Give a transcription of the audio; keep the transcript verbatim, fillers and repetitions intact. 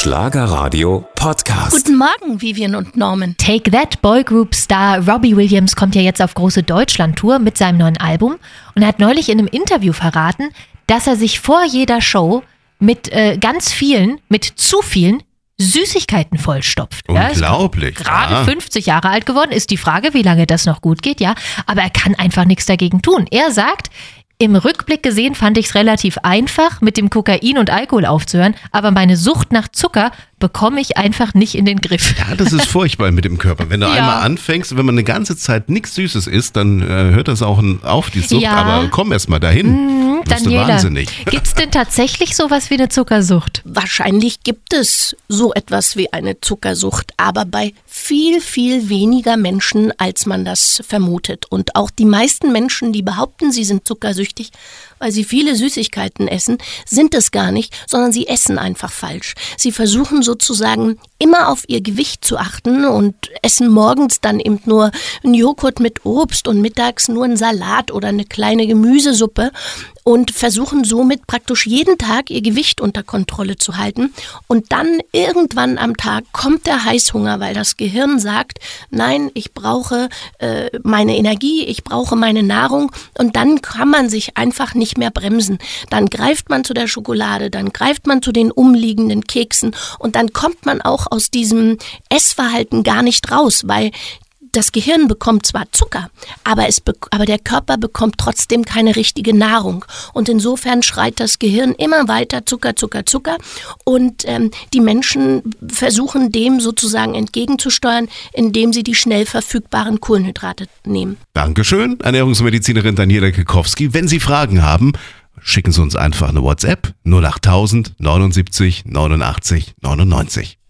Schlagerradio Podcast. Guten Morgen, Vivian und Norman. Take That Boygroup-Star Robbie Williams kommt ja jetzt auf große Deutschland-Tour mit seinem neuen Album und er hat neulich in einem Interview verraten, dass er sich vor jeder Show mit äh, ganz vielen, mit zu vielen Süßigkeiten vollstopft. Unglaublich. Ja, gerade ja. fünfzig Jahre alt geworden, ist die Frage, wie lange das noch gut geht, ja. Aber er kann einfach nichts dagegen tun. Er sagt, im Rückblick gesehen fand ich es relativ einfach, mit dem Kokain und Alkohol aufzuhören, aber meine Sucht nach Zucker bekomme ich einfach nicht in den Griff. Ja, das ist furchtbar mit dem Körper. Wenn du Ja. einmal anfängst, wenn man eine ganze Zeit nichts Süßes isst, dann äh, hört das auch auf, die Sucht. Ja. Aber komm erst mal dahin. Mhm, Wirst du Daniela, wahnsinnig. gibt es denn tatsächlich sowas wie eine Zuckersucht? Wahrscheinlich gibt es so etwas wie eine Zuckersucht, aber bei viel, viel weniger Menschen, als man das vermutet. Und auch die meisten Menschen, die behaupten, sie sind zuckersüchtig, weil sie viele Süßigkeiten essen, sind es gar nicht, sondern sie essen einfach falsch. Sie versuchen sozusagen immer auf ihr Gewicht zu achten und essen morgens dann eben nur einen Joghurt mit Obst und mittags nur einen Salat oder eine kleine Gemüsesuppe und versuchen somit praktisch jeden Tag ihr Gewicht unter Kontrolle zu halten. Und dann irgendwann am Tag kommt der Heißhunger, weil das Gehirn sagt, nein, ich brauche äh, meine Energie, ich brauche meine Nahrung und dann kann man sich einfach nicht mehr bremsen. Dann greift man zu der Schokolade, dann greift man zu den umliegenden Keksen und dann kommt man auch aus diesem Essverhalten gar nicht raus, weil das Gehirn bekommt zwar Zucker, aber, es be- aber der Körper bekommt trotzdem keine richtige Nahrung. Und insofern schreit das Gehirn immer weiter Zucker, Zucker, Zucker. Und ähm, die Menschen versuchen dem sozusagen entgegenzusteuern, indem sie die schnell verfügbaren Kohlenhydrate nehmen. Dankeschön, Ernährungsmedizinerin Daniela Kekowski. Wenn Sie Fragen haben, schicken Sie uns einfach eine WhatsApp null acht tausend neunundsiebzig neunundachtzig neunundneunzig.